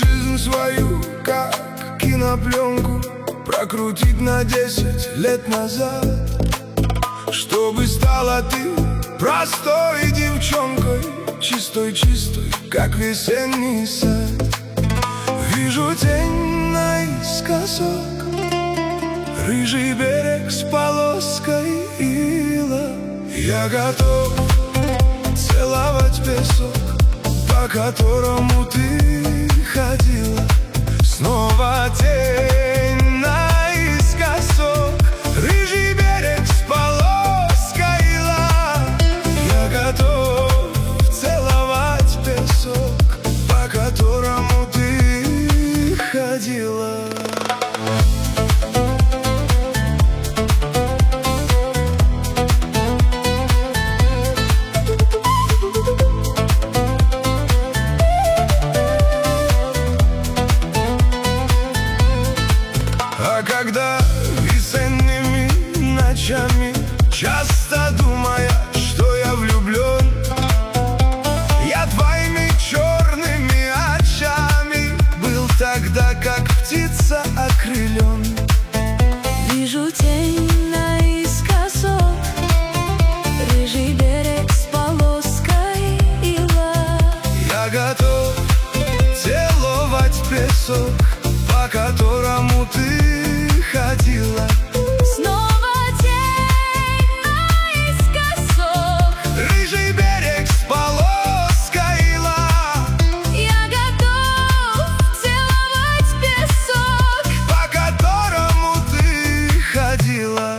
жизнь свою, как кинопленку, прокрутить на 10 лет назад, чтобы стала ты простой девчонкой, чистой-чистой, как весенний сад. Вижу тень наискосок, рыжий берег с полоской ила. Я готов целовать песок, по которому ты ходила. Снова тень наискосок, рыжий берег с полоской ила. Я готов целовать песок, по которому ты ходила. А когда весенними ночами, часто думая, что я влюблен, я твоими черными очами был тогда, как птица окрылен. Вижу тень наискосок, рыжий берег с полоской ила. Я готов целовать песок, по которому ты ходила. Снова тень наискосок, Рыжий берег с полоской ила. я готов целовать песок, По которому ты ходила.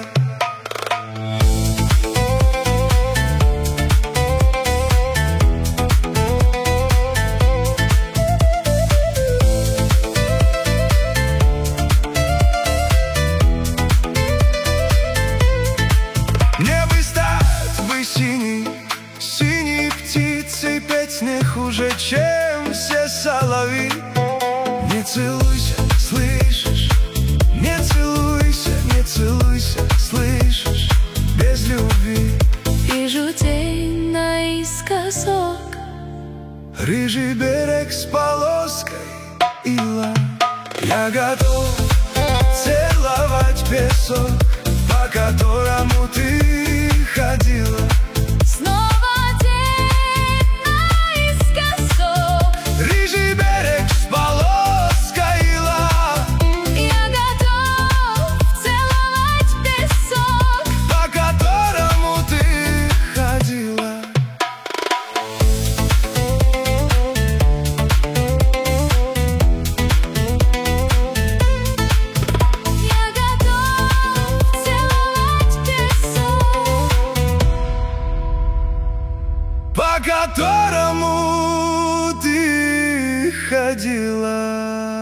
Небо стать бы синий, синей птицей петь не хуже, чем все соловьи. Не целуйся, слышишь? Не целуйся, не целуйся, слышишь? Без любви. вижу тень наискосок, Рыжий берег с полоской ила. Я готов целовать песок, по которому ты ходила. снова тень наискосок, Рыжий берег с полоской ила. я готов целовать песок, По которому ты ходила. я готов целовать песок, По которому ты ходила.